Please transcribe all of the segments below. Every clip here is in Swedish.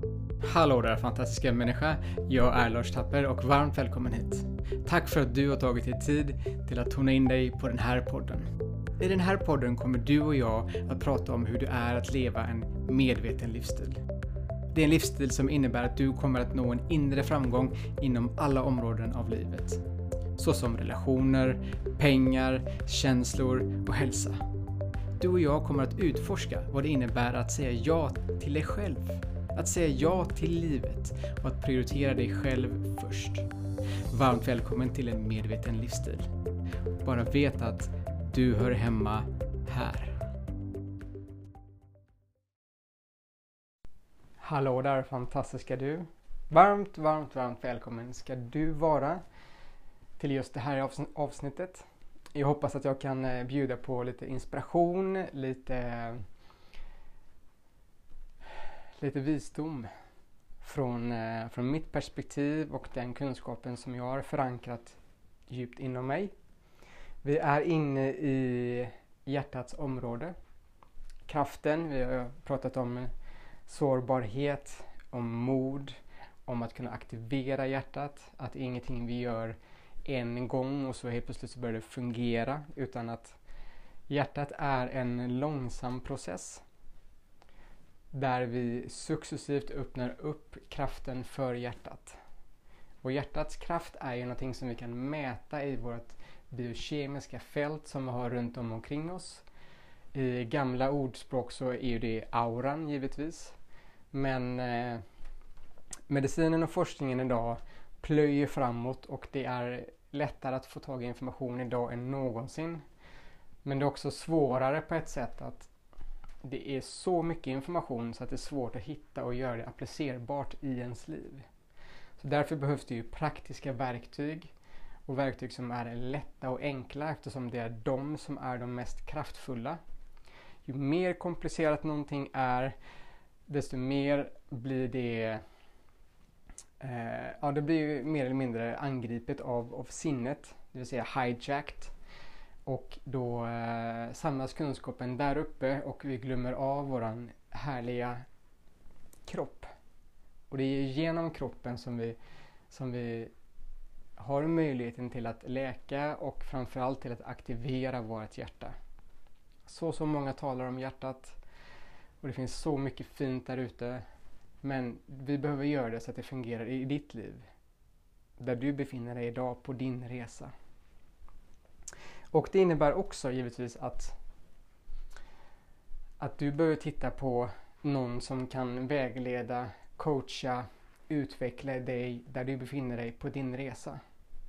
Hallå där fantastiska människa, jag är Lars Tapper och varmt välkommen hit. Tack för att du har tagit dig tid till att tona in dig på den här podden. I den här podden kommer du och jag att prata om hur det är att leva en medveten livsstil. Det är en livsstil som innebär att du kommer att nå en inre framgång inom alla områden av livet. Såsom relationer, pengar, känslor och hälsa. Du och jag kommer att utforska vad det innebär att säga ja till dig själv. Att säga ja till livet och att prioritera dig själv först. Varmt välkommen till en medveten livsstil. Bara vet att du hör hemma här. Hallå där fantastiska du. Varmt välkommen ska du vara till just det här avsnittet. Jag hoppas att jag kan bjuda på lite inspiration, lite visdom från mitt perspektiv och den kunskapen som jag har förankrat djupt inom mig. Vi är inne i hjärtats område. Kraften, vi har pratat om sårbarhet, om mod, om att kunna aktivera hjärtat. Att ingenting vi gör en gång och så helt plötsligt så börjar det fungera, utan att hjärtat är en långsam process. Där vi successivt öppnar upp kraften för hjärtat. Och hjärtats kraft är ju någonting som vi kan mäta i vårt biokemiska fält som vi har runt omkring oss. I gamla ordspråk så är ju det auran givetvis. Men medicinen och forskningen idag plöjer framåt och det är lättare att få tag i information idag än någonsin. Men det är också svårare på ett sätt att det är så mycket information så att det är svårt att hitta och göra det applicerbart i ens liv. Så därför behövs det ju praktiska verktyg och verktyg som är lätta och enkla, eftersom det är de som är de mest kraftfulla. Ju mer komplicerat någonting är, desto mer blir det det blir ju mer eller mindre angripet av sinnet, det vill säga hijacked. Och då samlas kunskapen där uppe och vi glömmer av våran härliga kropp. Och det är genom kroppen som vi har möjligheten till att läka och framförallt till att aktivera vårt hjärta. Så många talar om hjärtat och det finns så mycket fint där ute. Men vi behöver göra det så att det fungerar i ditt liv. Där du befinner dig idag på din resa. Och det innebär också givetvis att du bör titta på någon som kan vägleda, coacha, utveckla dig där du befinner dig på din resa.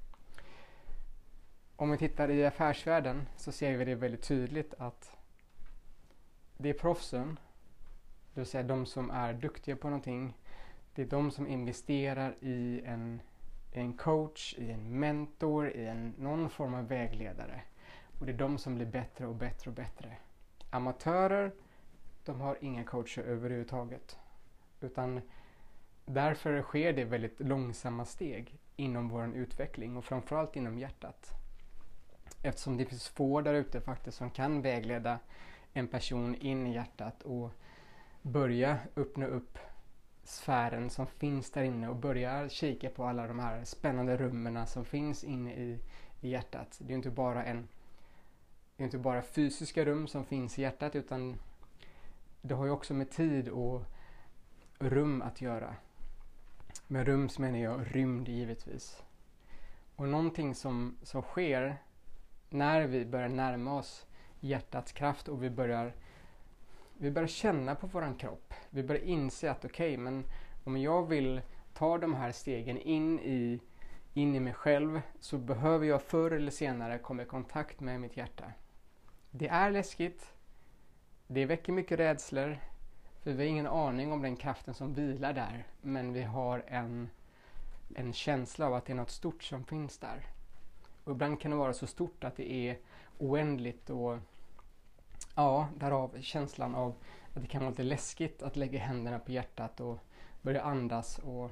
Om vi tittar i affärsvärlden så ser vi det väldigt tydligt att det är proffsen, det vill säga de som är duktiga på någonting, det är de som investerar i en coach, i en mentor, i någon form av vägledare. Och det är de som blir bättre och bättre och bättre. Amatörer, de har inga coacher överhuvudtaget. Utan därför sker det väldigt långsamma steg inom vår utveckling och framförallt inom hjärtat. Eftersom det finns få där ute faktiskt som kan vägleda en person in i hjärtat och börja öppna upp sfären som finns där inne och börja kika på alla de här spännande rummen som finns inne i hjärtat. Det är inte bara fysiska rum som finns i hjärtat, utan det har ju också med tid och rum att göra. Med rum så menar jag rymd givetvis. Och någonting som sker när vi börjar närma oss hjärtats kraft och vi börjar känna på våran kropp. Vi börjar inse att okej, men om jag vill ta de här stegen in i mig själv så behöver jag förr eller senare komma i kontakt med mitt hjärta. Det är läskigt. Det väcker mycket rädslor. För vi har ingen aning om den kraften som vilar där. Men vi har en känsla av att det är något stort som finns där. Och ibland kan det vara så stort att det är oändligt och därav känslan av att det kan vara lite läskigt att lägga händerna på hjärtat och börja andas och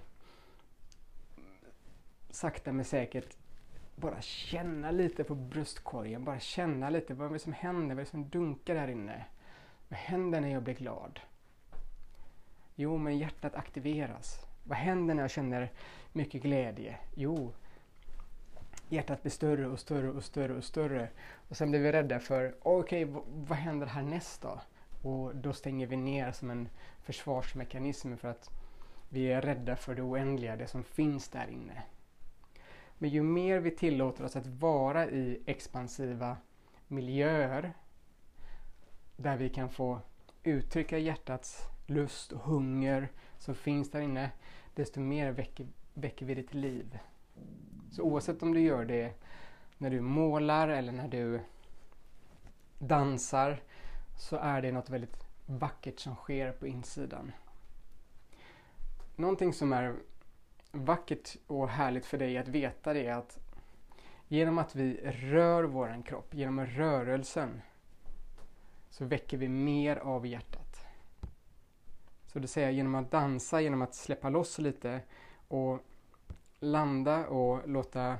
sakta men säkert bara känna lite på bröstkorgen. Bara känna lite vad är det som händer, vad är det som dunkar där inne. Vad händer när jag blir glad? Jo, men hjärtat aktiveras. Vad händer när jag känner mycket glädje? Jo, hjärtat blir större och större och större och större. Och sen blir vi rädda för, okej, vad händer härnäst då? Och då stänger vi ner som en försvarsmekanism för att vi är rädda för det oändliga, det som finns där inne. Men ju mer vi tillåter oss att vara i expansiva miljöer där vi kan få uttrycka hjärtats lust och hunger som finns där inne, desto mer väcker vi det till liv. Så oavsett om du gör det när du målar eller när du dansar, så är det något väldigt vackert som sker på insidan. Någonting som är vackert och härligt för dig att veta, det är att genom att vi rör våran kropp, genom rörelsen, så väcker vi mer av hjärtat. Så det säger genom att dansa, genom att släppa loss lite och landa och låta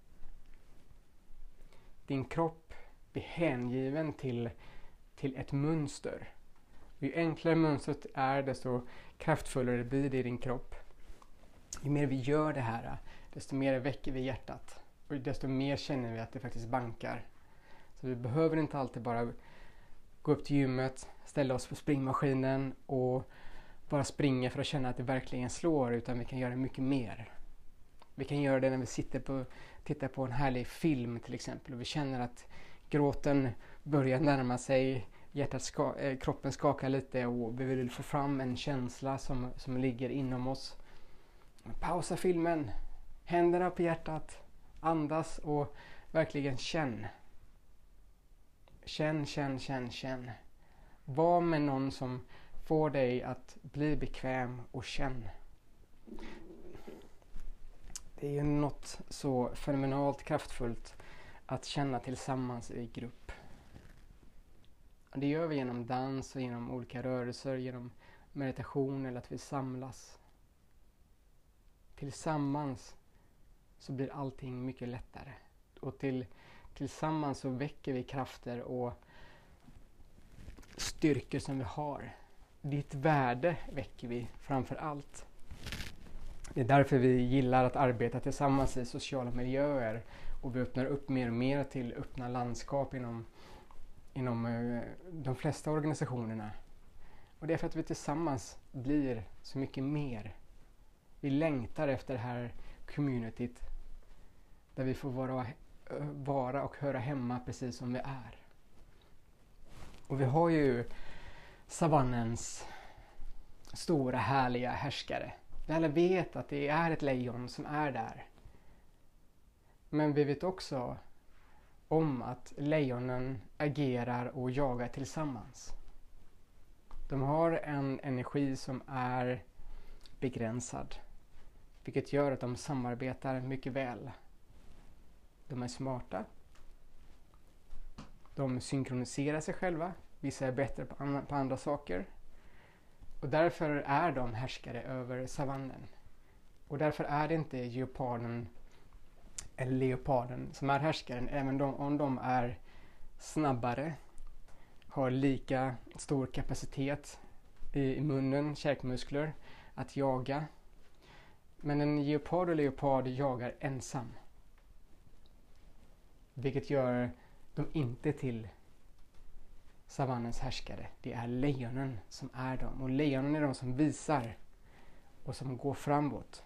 din kropp bli hängiven till ett mönster. Ju enklare mönstret är, desto kraftfullare blir det i din kropp. Ju mer vi gör det här, desto mer väcker vi hjärtat. Och desto mer känner vi att det faktiskt bankar. Så vi behöver inte alltid bara gå upp till gymmet, ställa oss på springmaskinen och bara springa för att känna att det verkligen slår, utan vi kan göra mycket mer. Vi kan göra det när vi tittar på en härlig film till exempel, och vi känner att gråten börjar närma sig, kroppen skakar lite och vi vill få fram en känsla som ligger inom oss. Pausa filmen, händerna på hjärtat, andas och verkligen känn. Känn. Var med någon som får dig att bli bekväm och känn. Det är ju något så fenomenalt kraftfullt att känna tillsammans i grupp. Det gör vi genom dans och genom olika rörelser, genom meditation eller att vi samlas. Tillsammans så blir allting mycket lättare. Och tillsammans så väcker vi krafter och styrkor som vi har. Ditt värde väcker vi framför allt. Det är därför vi gillar att arbeta tillsammans i sociala miljöer. Och vi öppnar upp mer och mer till öppna landskap inom de flesta organisationerna. Och det är för att vi tillsammans blir så mycket mer. Vi längtar efter det här communityt där vi får vara och höra hemma precis som vi är. Och vi har ju savannens stora härliga härskare. Vi alla vet att det är ett lejon som är där. Men vi vet också om att lejonen agerar och jagar tillsammans. De har en energi som är begränsad, vilket gör att de samarbetar mycket väl. De är smarta. De synkroniserar sig själva. Vissa är bättre på andra saker. Och därför är de härskare över savannen. Och därför är det inte geparden eller leoparden som är härskaren, även om de är snabbare, har lika stor kapacitet i munnen, käkmuskler, att jaga. Men en geopard och leopard jagar ensam. Vilket gör dem inte till savannens härskare. Det är lejonen som är dem. Och lejonen är de som visar och som går framåt.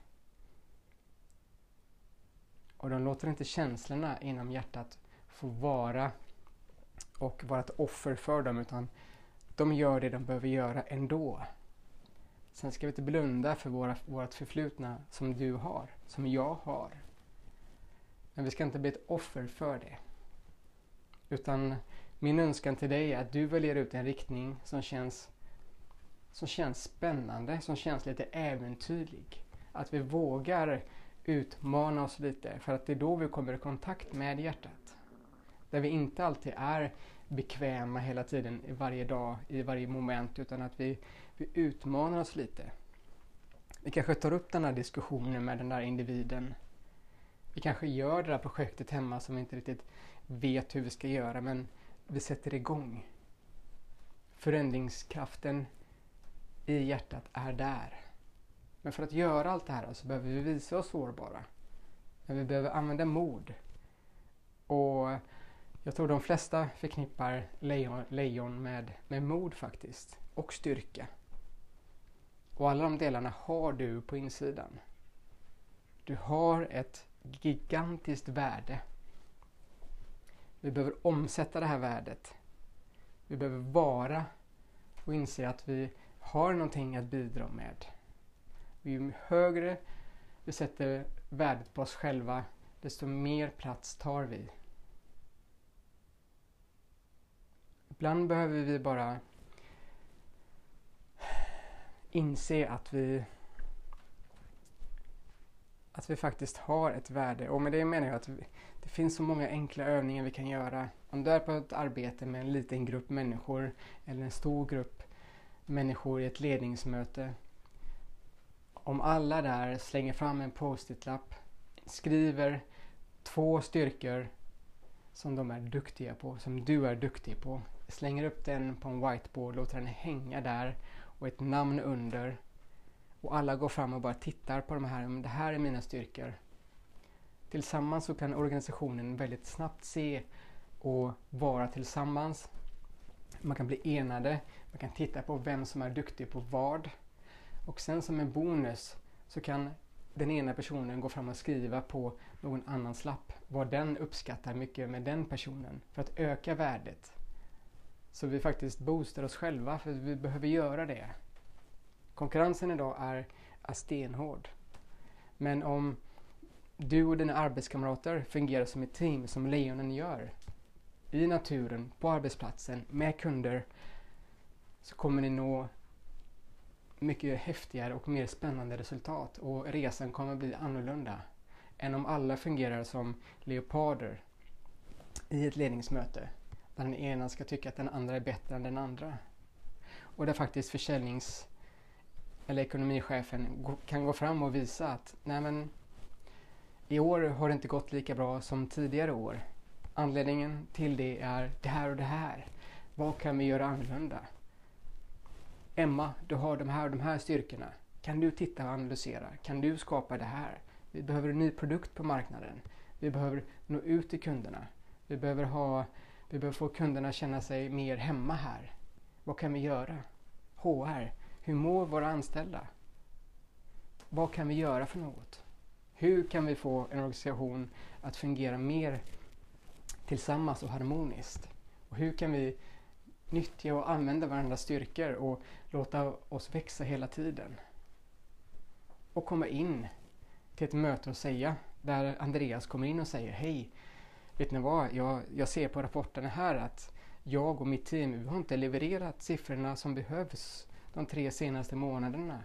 Och de låter inte känslorna inom hjärtat få vara och vara ett offer för dem, utan de gör det de behöver göra ändå. Sen ska vi inte blunda för vårt förflutna som du har, som jag har. Men vi ska inte bli ett offer för det. Utan min önskan till dig är att du väljer ut en riktning som känns spännande, som känns lite äventyrlig. Att vi vågar utmana oss lite, för att det är då vi kommer i kontakt med hjärtat. Där vi inte alltid är bekväma hela tiden, i varje dag, i varje moment, utan att vi utmanar oss lite. Vi kanske tar upp den här diskussionen med den där individen. Vi kanske gör det där projektet hemma som vi inte riktigt vet hur vi ska göra, men vi sätter igång. Förändringskraften i hjärtat är där. Men för att göra allt det här så behöver vi visa oss sårbara. Men vi behöver använda mod. Och jag tror de flesta förknippar lejon med mod faktiskt. Och styrka. Och alla de delarna har du på insidan. Du har ett gigantiskt värde. Vi behöver omsätta det här värdet. Vi behöver vara och inse att vi har någonting att bidra med. Ju högre vi sätter värdet på oss själva, desto mer plats tar vi. Ibland behöver vi bara inse att vi faktiskt har ett värde. Och med det menar jag att det finns så många enkla övningar vi kan göra. Om du är på ett arbete med en liten grupp människor eller en stor grupp människor i ett ledningsmöte. Om alla där slänger fram en post-it-lapp, skriver 2 styrkor som de är duktiga på, som du är duktig på. Slänger upp den på en whiteboard, låter den hänga där och ett namn under. Och alla går fram och bara tittar på de här, det här är mina styrkor. Tillsammans så kan organisationen väldigt snabbt se och vara tillsammans. Man kan bli enade, man kan titta på vem som är duktig på vad. Och sen som en bonus så kan den ena personen gå fram och skriva på någon annans lapp vad den uppskattar mycket med den personen för att öka värdet. Så vi faktiskt boostar oss själva för vi behöver göra det. Konkurrensen idag är stenhård. Men om du och dina arbetskamrater fungerar som ett team som lejonen gör i naturen, på arbetsplatsen, med kunder, så kommer ni nå mycket häftigare och mer spännande resultat och resan kommer bli annorlunda än om alla fungerar som leoparder i ett ledningsmöte där den ena ska tycka att den andra är bättre än den andra. Och där faktiskt eller ekonomichefen kan gå fram och visa att nej men, i år har det inte gått lika bra som tidigare år. Anledningen till det är det här och det här. Vad kan vi göra annorlunda? Emma, du har de här styrkorna. Kan du titta och analysera? Kan du skapa det här? Vi behöver en ny produkt på marknaden. Vi behöver nå ut till kunderna. Vi behöver få kunderna att känna sig mer hemma här. Vad kan vi göra? HR, hur mår våra anställda? Vad kan vi göra för något? Hur kan vi få en organisation att fungera mer tillsammans och harmoniskt? Och hur kan vi nyttja och använda varandras styrkor och låta oss växa hela tiden? Och komma in till ett möte och säga, där Andreas kommer in och säger: hej, vet ni vad? Jag ser på rapporterna här att jag och mitt team, vi har inte levererat siffrorna som behövs de 3 senaste månaderna.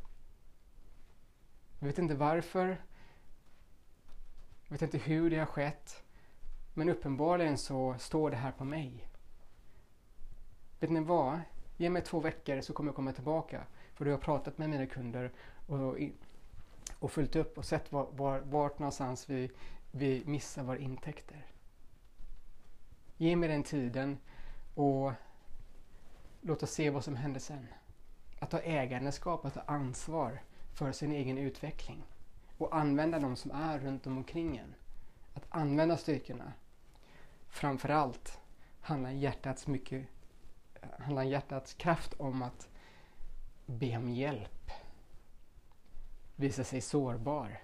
Jag vet inte varför. Jag vet inte hur det har skett. Men uppenbarligen så står det här på mig. Vet ni vad? Ge mig 2 veckor så kommer jag komma tillbaka. För du har pratat med mina kunder och följt upp och sett vart någonstans vi missar våra intäkter. Ge mig den tiden och låt oss se vad som händer sen. Att ta ägandeskap, att ta ansvar för sin egen utveckling. Och använda de som är runt omkring en. Att använda styrkorna. Framförallt handlar hjärtats kraft om att be om hjälp. Visa sig sårbar.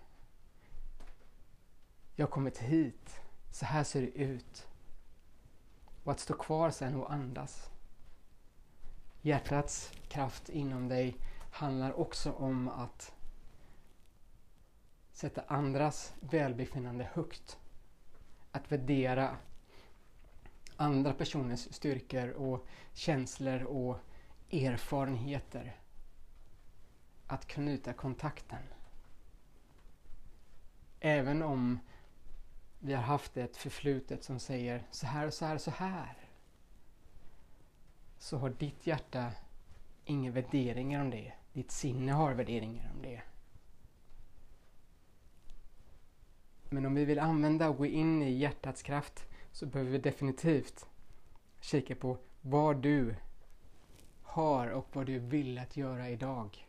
Jag har kommit hit. Så här ser det ut. Och att stå kvar sen och andas. Hjärtats kraft inom dig handlar också om att sätta andras välbefinnande högt. Att värdera andra personers styrkor och känslor och erfarenheter. Att knyta kontakten. Även om vi har haft ett förflutet som säger så här och så här och så här. Så har ditt hjärta inga värderingar om det. Ditt sinne har värderingar om det. Men om vi vill använda och gå in i hjärtats kraft så behöver vi definitivt kika på vad du har och vad du vill att göra idag.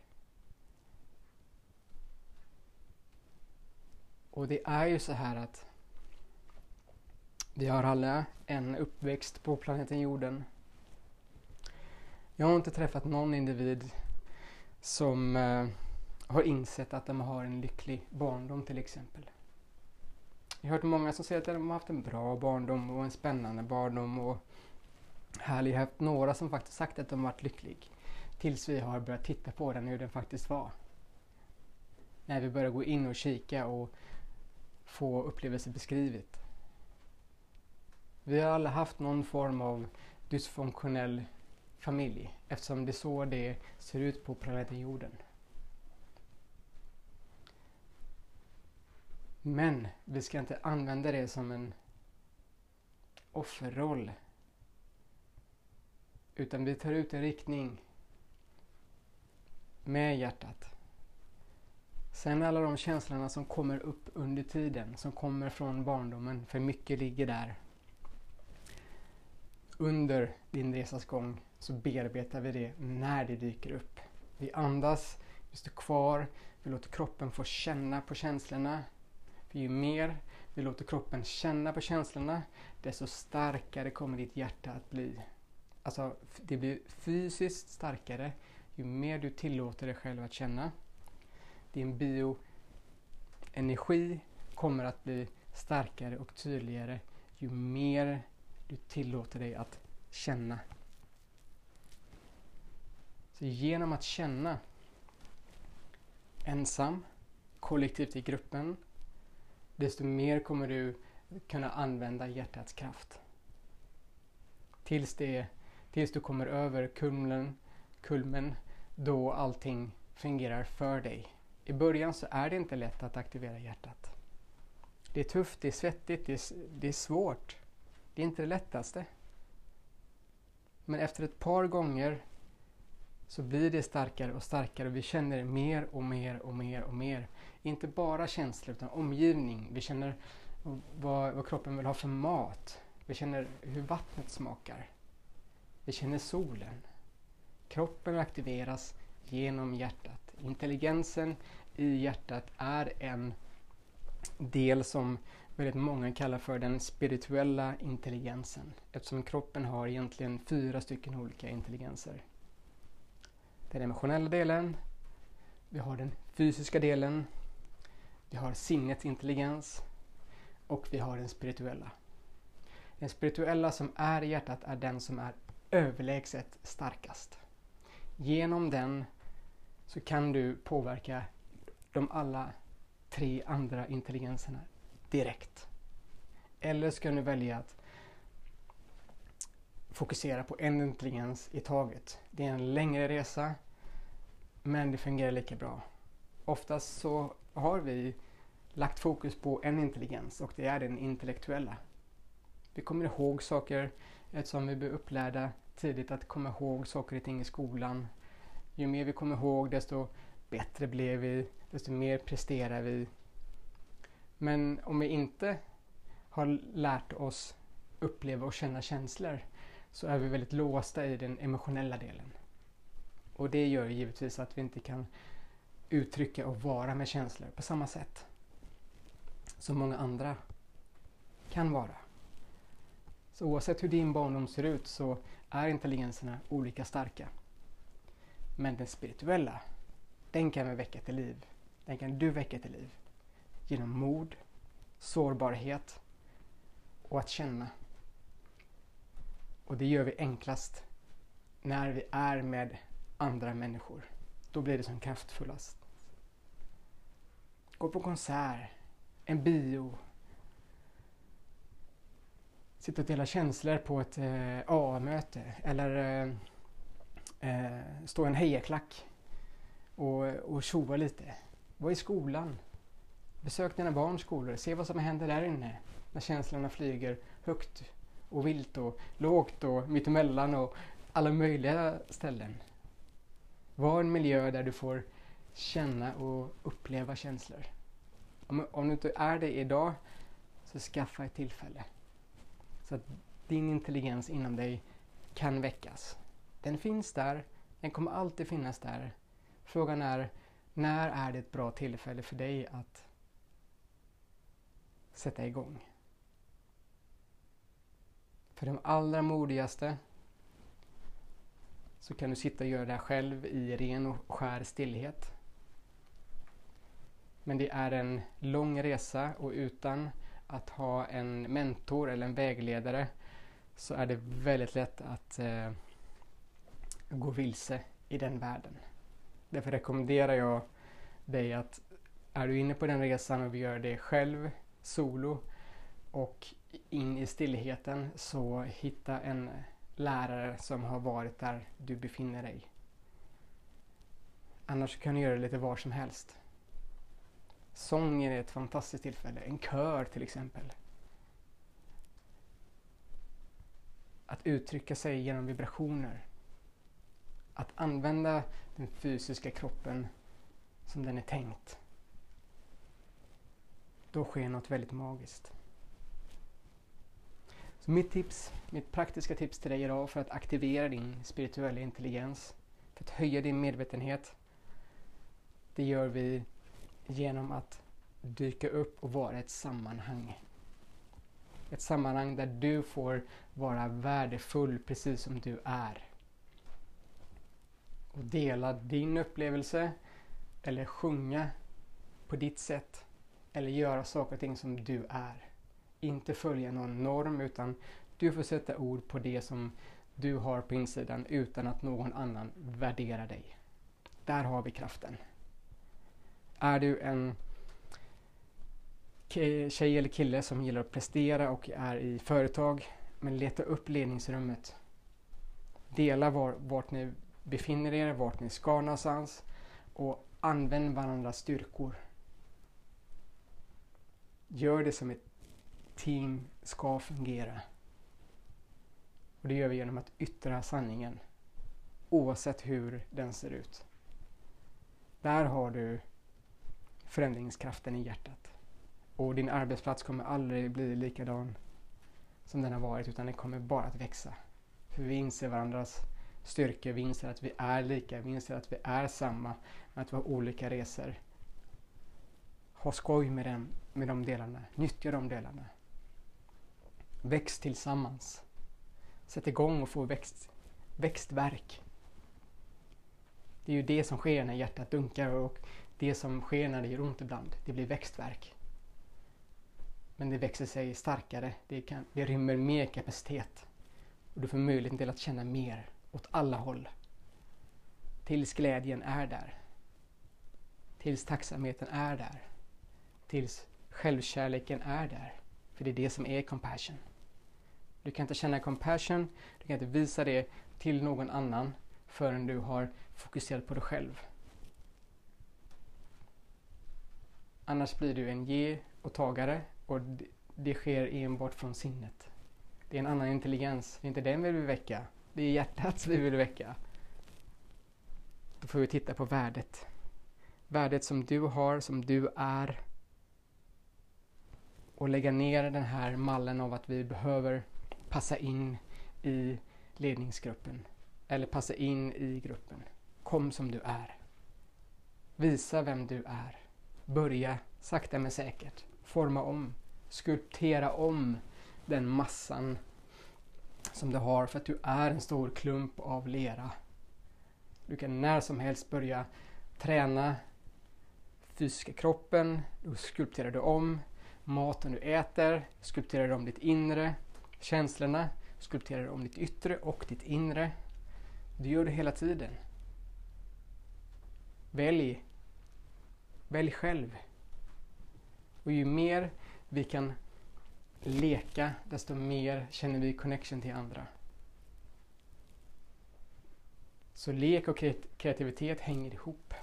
Och det är ju så här att vi har alla en uppväxt på planeten jorden. Jag har inte träffat någon individ som har insett att de har en lycklig barndom till exempel. Jag har hört många som säger att de har haft en bra barndom och en spännande barndom och härlig. Jag har haft några som faktiskt sagt att de har varit lycklig. Tills vi har börjat titta på den hur den faktiskt var. När vi börjar gå in och kika och få upplevelser beskrivet. Vi har alla haft någon form av dysfunktionell familj eftersom det är så det ser ut på planeten jorden. Men vi ska inte använda det som en offerroll. Utan vi tar ut en riktning med hjärtat. Sen alla de känslorna som kommer upp under tiden, som kommer från barndomen, för mycket ligger där. Under din resas gång så bearbetar vi det när det dyker upp. Vi andas, vi står kvar, vi låter kroppen få känna på känslorna. För ju mer vi låter kroppen känna på känslorna, desto starkare kommer ditt hjärta att bli. Alltså, det blir fysiskt starkare ju mer du tillåter dig själv att känna. Din bioenergi kommer att bli starkare och tydligare ju mer du tillåter dig att känna. Så genom att känna ensam, kollektivt i gruppen, desto mer kommer du kunna använda hjärtats kraft. Tills du kommer över kulmen då allting fungerar för dig. I början så är det inte lätt att aktivera hjärtat. Det är tufft, det är svettigt, det är svårt. Det är inte det lättaste. Men efter ett par gånger så blir det starkare och starkare och vi känner det mer och mer och mer och mer. Inte bara känslor utan omgivning. Vi känner vad kroppen vill ha för mat. Vi känner hur vattnet smakar. Vi känner solen. Kroppen aktiveras genom hjärtat. Intelligensen i hjärtat är en del som väldigt många kallar för den spirituella intelligensen. Eftersom kroppen har egentligen 4 stycken olika intelligenser. Den emotionella delen, vi har den fysiska delen, vi har sinnets intelligens och vi har den spirituella. Den spirituella som är i hjärtat är den som är överlägset starkast. Genom den så kan du påverka de alla 3 andra intelligenserna direkt. Eller ska du välja att fokusera på en intelligens i taget. Det är en längre resa men det fungerar lika bra. Oftast så har vi lagt fokus på en intelligens och det är den intellektuella. Vi kommer ihåg saker eftersom vi blir upplärda tidigt att komma ihåg saker och ting i skolan. Ju mer vi kommer ihåg desto bättre blir vi, desto mer presterar vi. Men om vi inte har lärt oss uppleva och känna känslor så är vi väldigt låsta i den emotionella delen. Och det gör givetvis att vi inte kan uttrycka och vara med känslor på samma sätt som många andra kan vara. Så oavsett hur din barndom ser ut så är intelligenserna olika starka. Men den spirituella, den kan vi väcka till liv. Den kan du väcka till liv. Genom mod, sårbarhet och att känna. Och det gör vi enklast när vi är med andra människor. Då blir det som kraftfullast. Gå på konsert, en bio. Sitta och dela känslor på ett AA-möte. Eller stå i en hejaklack och tjova lite. Var i skolan. Besök dina barns skolor. Se vad som händer där inne. När känslorna flyger högt och vilt och lågt och mittemellan och alla möjliga ställen. Var en miljö där du får känna och uppleva känslor. Om du inte är det idag så skaffa ett tillfälle. Så att din intelligens inom dig kan väckas. Den finns där Den kommer alltid finnas där. Frågan är, när är det ett bra tillfälle för dig att sätta igång? För de allra modigaste så kan du sitta och göra det här själv i ren och skär stillhet. Men det är en lång resa och utan att ha en mentor eller en vägledare så är det väldigt lätt att gå vilse i den världen. Därför rekommenderar jag dig att är du inne på den resan och vill göra det själv, solo och in i stillheten, så hitta en lärare som har varit där du befinner dig. Annars kan du göra det lite var som helst. Sången är ett fantastiskt tillfälle. En kör till exempel. Att uttrycka sig genom vibrationer. Att använda den fysiska kroppen som den är tänkt. Då sker något väldigt magiskt. Så mitt praktiska tips till dig idag för att aktivera din spirituella intelligens, för att höja din medvetenhet, det gör vi genom att dyka upp och vara ett sammanhang. Ett sammanhang där du får vara värdefull precis som du är. Och dela din upplevelse eller sjunga på ditt sätt eller göra saker och ting som du är. Inte följa någon norm, utan du får sätta ord på det som du har på insidan utan att någon annan värderar dig. Där har vi kraften. Är du en tjej eller kille som gillar att prestera och är i företag, men leta upp ledningsrummet. Dela vart ni befinner er, vart ni ska någonstans och använd varandras styrkor. Gör det som ett team ska fungera. Och det gör vi genom att yttra sanningen oavsett hur den ser ut. Där har du förändringskraften i hjärtat. Och din arbetsplats kommer aldrig bli likadan som den har varit, utan den kommer bara att växa. För vi inser varandras styrkor, vi inser att vi är lika, vi inser att vi är samma, men att vi har olika resor. Ha skoj med de delarna, nyttja de delarna. Väx tillsammans. Sätt igång och få växtverk. Det är ju det som sker när hjärtat dunkar och det som sker när det gör ont ibland. Det blir växtverk. Men det växer sig starkare. Det rymmer mer kapacitet. Och du får möjlighet till att känna mer åt alla håll. Tills glädjen är där. Tills tacksamheten är där. Tills självkärleken är där. För det är det som är compassion. Du kan inte känna compassion, du kan inte visa det till någon annan förrän du har fokuserat på dig själv. Annars blir du en ge- och tagare och det sker enbart från sinnet. Det är en annan intelligens, det är inte den vi vill väcka, det är hjärtat vi vill väcka. Då får vi titta på värdet. Värdet som du har, som du är. Och lägga ner den här mallen av att vi behöver passa in i ledningsgruppen. Eller passa in i gruppen. Kom som du är. Visa vem du är. Börja sakta men säkert. Forma om. Skulptera om den massan som du har, för att du är en stor klump av lera. Du kan när som helst börja träna fysiska kroppen. Då skulpterar du om maten du äter, skulpterar du om ditt inre, känslorna, skulpterar du om ditt yttre och ditt inre. Du gör det hela tiden. Välj själv. Och ju mer vi kan leka, desto mer känner vi connection till andra. Så lek och kreativitet hänger ihop.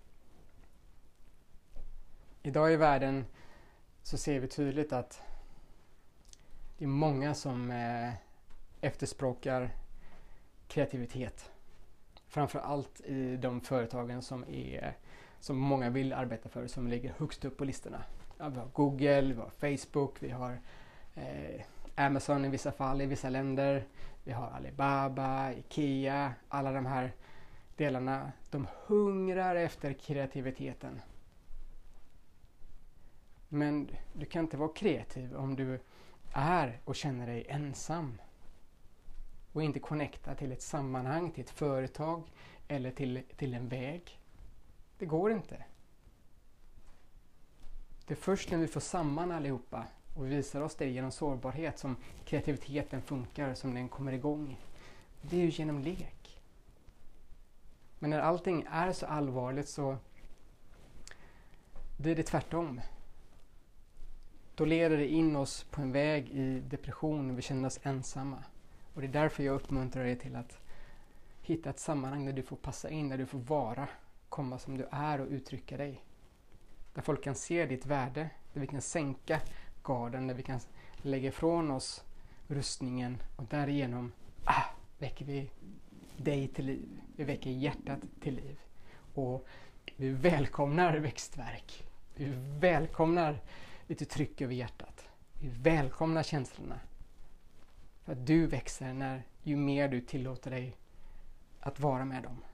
Idag i världen så ser vi tydligt att det är många som efterspråkar kreativitet. Framförallt i de företagen som många vill arbeta för, som ligger högst upp på listorna. Ja, vi har Google, vi har Facebook, vi har Amazon i vissa fall, i vissa länder. Vi har Alibaba, Ikea, alla de här delarna, de hungrar efter kreativiteten. Men du kan inte vara kreativ om du är och känner dig ensam. Och inte connecta till ett sammanhang, till ett företag eller till en väg. Det går inte. Det är först när vi får samman allihopa och visar oss det genom sårbarhet som kreativiteten funkar, som den kommer igång. Det är ju genom lek. Men när allting är så allvarligt så blir det tvärtom. Då leder det in oss på en väg i depression och vi känner oss ensamma. Och det är därför jag uppmuntrar dig till att hitta ett sammanhang där du får passa in, där du får vara, komma som du är och uttrycka dig. Där folk kan se ditt värde, där vi kan sänka garden, där vi kan lägga ifrån oss rustningen och därigenom väcker vi dig till liv. Vi väcker hjärtat till liv. Och vi välkomnar växtverk. Vi välkomnar lite tryck över hjärtat. Vi välkomnar känslorna. För att du växer ju mer du tillåter dig att vara med dem.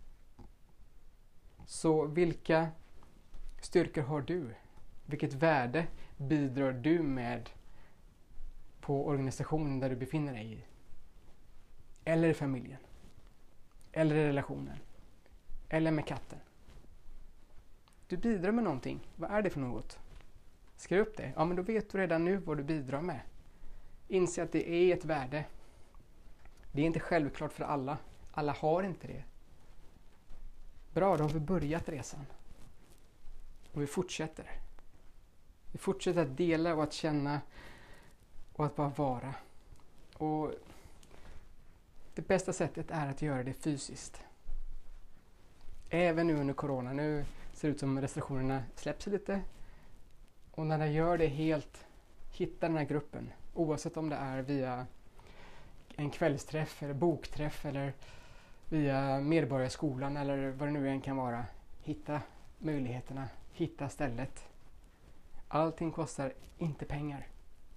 Så vilka styrkor har du? Vilket värde bidrar du med på organisationen där du befinner dig i? Eller i familjen? Eller i relationen? Eller med katten? Du bidrar med någonting. Vad är det för något? Skriv upp det. Ja, men då vet du redan nu vad du bidrar med. Inse att det är ett värde. Det är inte självklart för alla. Alla har inte det. Bra, då har vi börjat resan. Och vi fortsätter. Vi fortsätter att dela och att känna och att bara vara. Och det bästa sättet är att göra det fysiskt. Även nu under corona. Nu ser det ut som restriktionerna släpps lite. Och när jag gör det helt, hitta den här gruppen. Oavsett om det är via en kvällsträff eller bokträff eller via Medborgarskolan eller vad det nu än kan vara. Hitta möjligheterna, hitta stället. Allting kostar inte pengar.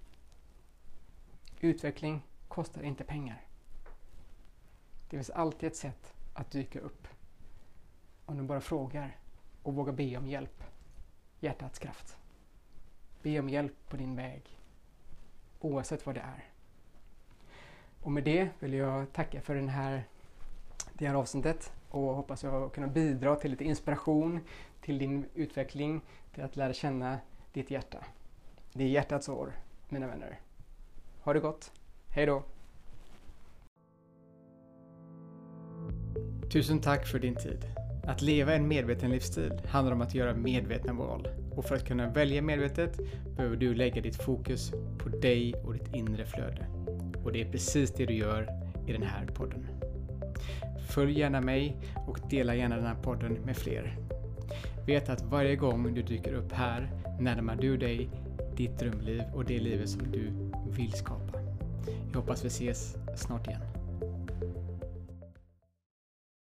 Utveckling kostar inte pengar. Det finns alltid ett sätt att dyka upp. Om du bara frågar och vågar be om hjälp. Hjärtats kraft. Be om hjälp på din väg. Oavsett vad det är. Och med det vill jag tacka för det här avsnittet. Och hoppas jag kan bidra till lite inspiration till din utveckling. Till att lära känna ditt hjärta. Det är hjärtats år, mina vänner. Ha det gott. Hej då! Tusen tack för din tid. Att leva en medveten livsstil handlar om att göra medvetna val. Och för att kunna välja medvetet behöver du lägga ditt fokus på dig och ditt inre flöde. Och det är precis det du gör i den här podden. Följ gärna mig och dela gärna den här podden med fler. Vet att varje gång du dyker upp här närmar du dig ditt drömliv och det livet som du vill skapa. Jag hoppas vi ses snart igen.